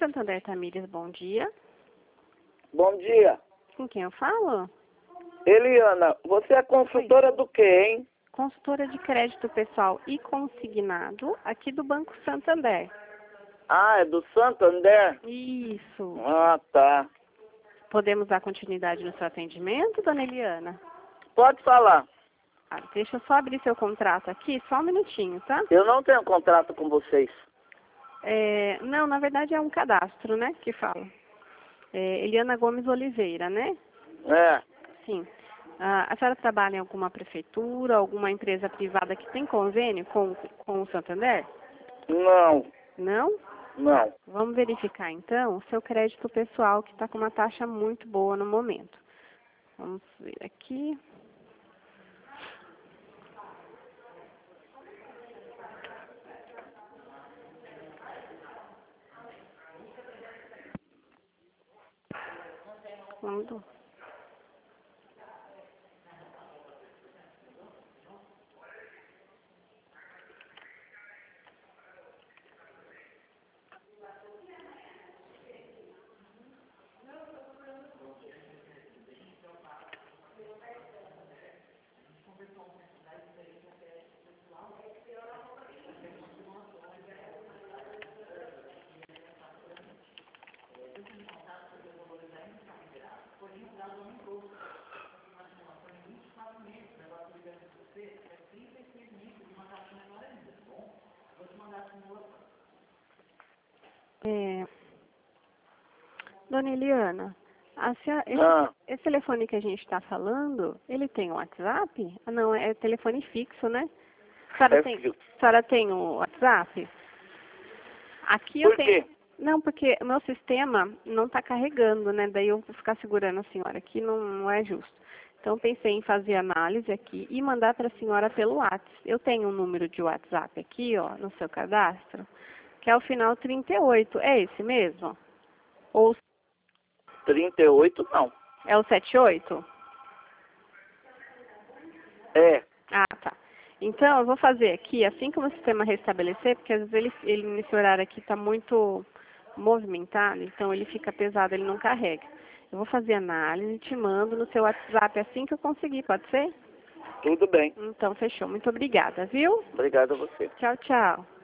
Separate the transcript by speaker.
Speaker 1: Santander Tamires, bom dia.
Speaker 2: Bom dia.
Speaker 1: Com quem eu falo?
Speaker 2: Eliana, você é consultora do quê, hein?
Speaker 1: Consultora de crédito pessoal e consignado aqui do Banco Santander.
Speaker 2: Ah, é do Santander?
Speaker 1: Isso.
Speaker 2: Ah, tá.
Speaker 1: Podemos dar continuidade no seu atendimento, dona Eliana?
Speaker 2: Pode falar.
Speaker 1: Ah, deixa eu só abrir seu contrato aqui, só um minutinho, tá?
Speaker 2: Eu não tenho contrato com vocês.
Speaker 1: Não, na verdade é um cadastro, né, que fala. Eliana Gomes Oliveira, né?
Speaker 2: É.
Speaker 1: Sim. A senhora trabalha em alguma prefeitura, alguma empresa privada que tem convênio com o Santander?
Speaker 2: Não.
Speaker 1: Não?
Speaker 2: Não.
Speaker 1: Tá. Vamos verificar então o seu crédito pessoal, que está com uma taxa muito boa no momento. Vamos ver aqui. Vamos. Dona Eliana, esse telefone que a gente está falando, ele tem um WhatsApp? Ah, não, é telefone fixo, né? A senhora tem o WhatsApp? Aqui eu tenho.
Speaker 2: Por quê?
Speaker 1: Não, porque o meu sistema não está carregando, né? Daí eu vou ficar segurando a senhora aqui, não é justo. Então, pensei em fazer análise aqui e mandar para a senhora pelo WhatsApp. Eu tenho um número de WhatsApp aqui, ó, no seu cadastro, que é o final 38. É esse mesmo? Ou
Speaker 2: 38 não.
Speaker 1: é o 78?
Speaker 2: É.
Speaker 1: Ah, tá. Então, eu vou fazer aqui, assim que o meu sistema restabelecer, porque às vezes ele nesse horário aqui está muito movimentado, então ele fica pesado, ele não carrega. Eu vou fazer análise e te mando no seu WhatsApp assim que eu conseguir, pode ser?
Speaker 2: Tudo bem.
Speaker 1: Então, fechou. Muito obrigada, viu?
Speaker 2: Obrigado a você.
Speaker 1: Tchau, tchau.